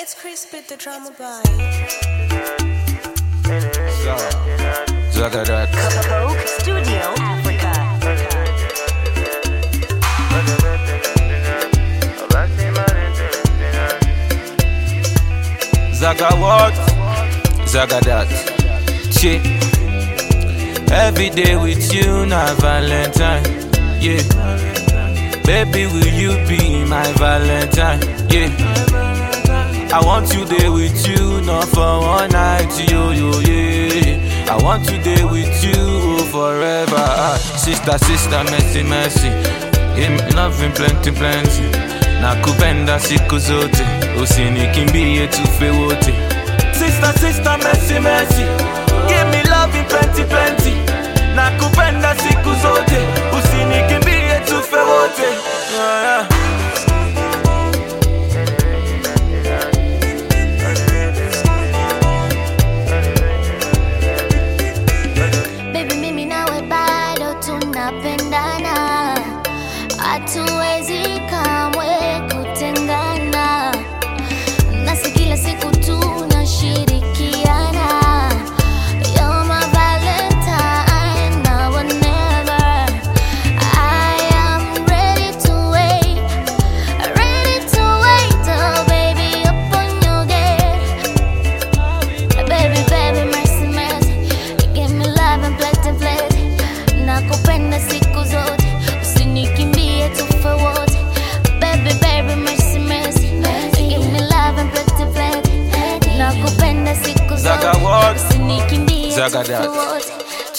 It's Chris with the drama by Zagadat Coke Studio Africa. Zaga what? Zagadat. Che. Every day with you, na Valentine. Yeah. Baby, will you be my Valentine? Yeah. I want you there with you, not for one night, yo, yeah. I want you there with you forever. Sister, mercy, mercy. Give me loving plenty. Nakupenda siku zote, usinikimbie tufe wote. Sister, mercy. Give me loving plenty. Nakupenda siku zote, usinikimbie tufe wote. Baby, mimi nawe bado tunapendana, hatuwezi kamwe kutengana, nasi kila siku tunashirikiana. You're my Valentine, now or never. I am ready to wait, oh baby, upon your gate. Baby, mercy, give me love and plenty. Nakupenda siku zote, usinikimbie tufe wote. Baby, mercy, give me love and plenty. Nakupenda siku zote, usinikimbie tufe wote.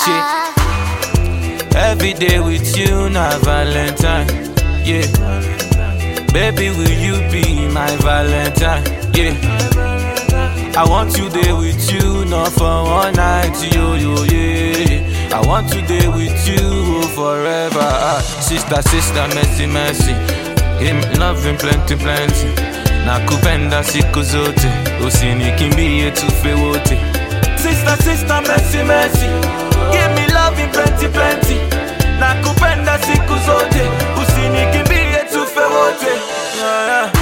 Every day with you, na Valentine. Yeah. Baby, will you be my Valentine? Yeah. I want you there with you, not for one night, yo, yeah. I want you there with you forever. Sister, mercy. Give me loving plenty. Nakupenda siku zote, usinikimbie tufe wote. Sister, mercy. Give me loving plenty. Nakupenda siku zote, usinikimbie tufe wote.